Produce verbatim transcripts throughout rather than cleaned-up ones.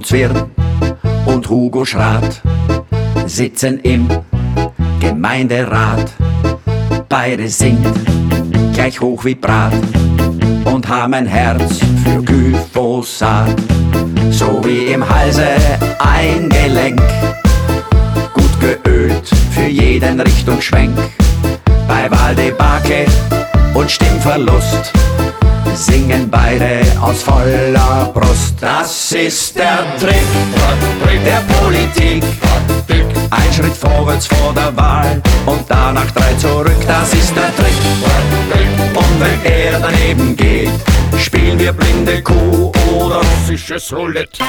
und Zwirn und Hugo Schrath sitzen im Gemeinderat. Beide sind gleich hoch wie Brat und haben ein Herz für Glyphosat. So wie im Halse ein Gelenk, gut geölt für jeden Richtungsschwenk. Bei Wahldebakel und Stimmverlust singen beide aus voller Brust. Das ist der Trick der Politik. Ein Schritt vorwärts vor der Wahl und danach drei zurück. Das ist der Trick. Und wenn er daneben geht, spielen wir blinde Kuh oder russisches Roulette.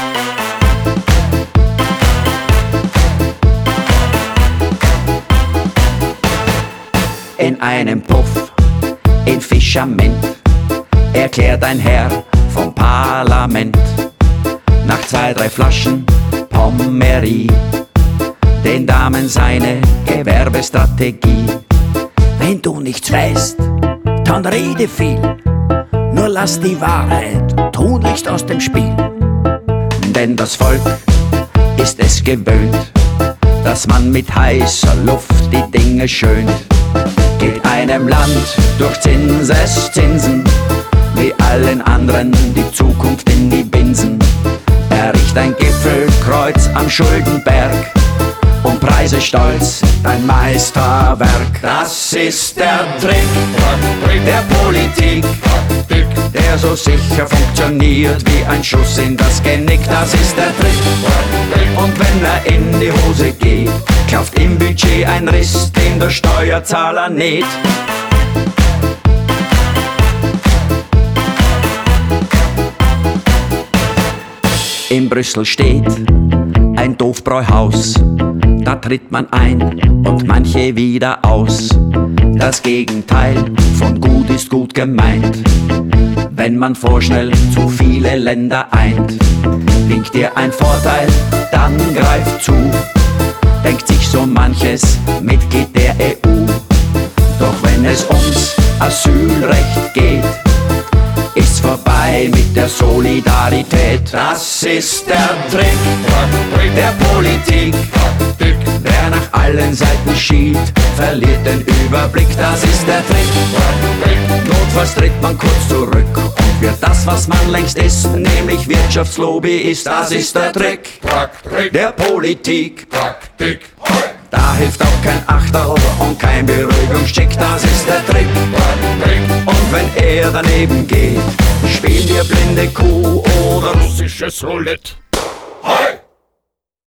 In einem Puff in Fischament erklärt ein Herr vom Parlament nach zwei, drei Flaschen Pommery den Damen seine Gewerbestrategie. Wenn du nichts weißt, dann rede viel, nur lass die Wahrheit tunlichst aus dem Spiel. Denn das Volk ist es gewöhnt, dass man mit heißer Luft die Dinge schönt. Geht einem Land durch Zinseszinsen, wie allen anderen die Zukunft in die Binsen. Erricht ein Gipfelkreuz am Schuldenberg und preise stolz dein Meisterwerk. Das ist der Trick der Politik, der so sicher funktioniert wie ein Schuss in das Genick. Das ist der Trick. Und wenn er in die Hose geht, klafft im Budget ein Riss, den der Steuerzahler näht. In Brüssel steht ein Doofbräuhaus, da tritt man ein und manche wieder aus. Das Gegenteil von gut ist gut gemeint, wenn man vorschnell zu viele Länder eint. Winkt dir ein Vorteil, dann greif zu, denkt sich so manches Mitglied der E U. Doch wenn es ums Asylrecht geht, ist's vorbei mit der Solidarität. Das ist der Trick der Politik. Wer nach allen Seiten schielt, verliert den Überblick. Das ist der Trick. Notfalls tritt man kurz zurück und wird das, was man längst ist, nämlich Wirtschaftslobbyist. Das ist der Trick der Politik. Da hilft auch kein Achterl und kein Beruhigungscheck. Das ist der Trick. Und wenn er daneben geht, spielen wir blinde Kuh oder russisches Roulette. Hey!